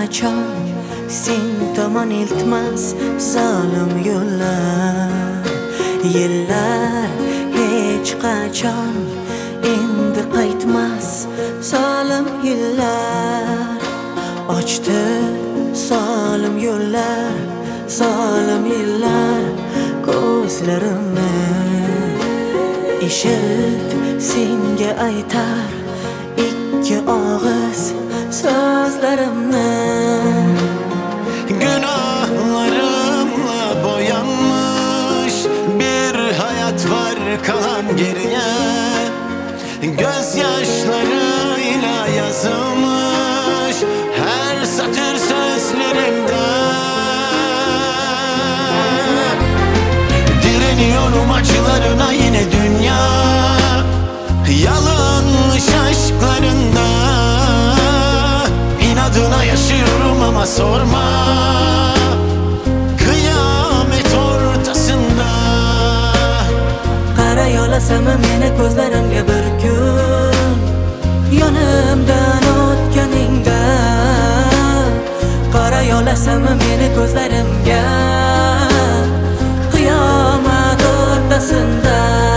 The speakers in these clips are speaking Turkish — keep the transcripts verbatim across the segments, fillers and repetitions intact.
qachon sen tomon iltmas zolim yo'llar. Yillar hech qachon endi qaytmas solim yillar. Ochdi solim yo'llar, solim yillar ko'zlarimni. Eshit, senga aytar ikki og'iz sözlerimni. Günahlarımla boyanmış bir hayat var kalan geriye. Gözyaşlarıyla yazılmış her satır sözlerimde. Direniyorum acılarına yine dünya, yalanmış aşklarında. İnadına yaşıyorum ama sorma, kıyamet ortasında. Qara yo'lasam meni ko'zlarimga bir kun, yonimdan o'tganingda. Qara yo'lasam meni ko'zlarimga, qiyomat o'rtasında.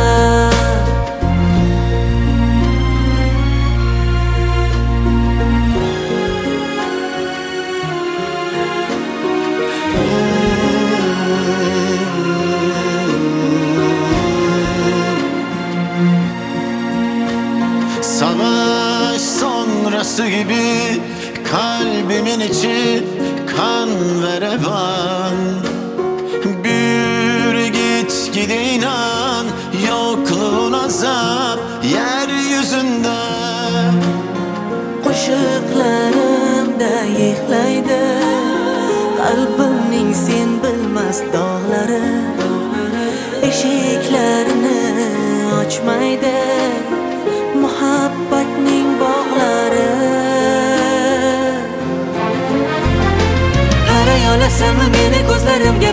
Savaş sonrası gibi kalbimin içi kan ve revan. Büyür git gide inan, yokluğun azap yeryüzünde. Qo'shiqlarimda yig'laydi qalbimning sen bilmas dog'lari. Eshiklarini ochmaydi muhabbatning bog'lari. Qara yo'lasam meni ko'zlarimga